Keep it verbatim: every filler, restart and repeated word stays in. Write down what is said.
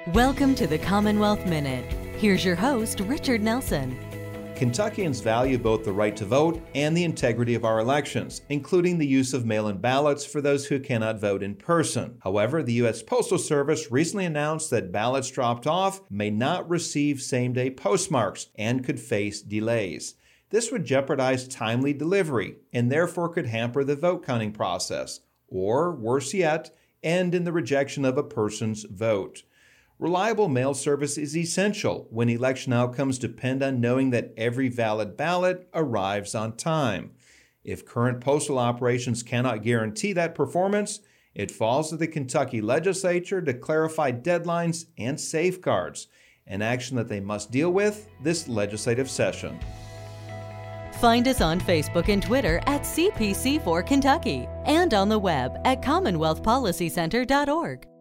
Welcome to the Commonwealth Minute. Here's your host, Richard Nelson. Kentuckians value both the right to vote and the integrity of our elections, including the use of mail-in ballots for those who cannot vote in person. However, the U S Postal Service recently announced that ballots dropped off may not receive same-day postmarks and could face delays. This would jeopardize timely delivery and therefore could hamper the vote counting process, or worse yet, end in the rejection of a person's vote. Reliable mail service is essential when election outcomes depend on knowing that every valid ballot arrives on time. If current postal operations cannot guarantee that performance, it falls to the Kentucky legislature to clarify deadlines and safeguards, an action that they must deal with this legislative session. Find us on Facebook and Twitter at C P C four Kentucky and on the web at commonwealth policy center dot org.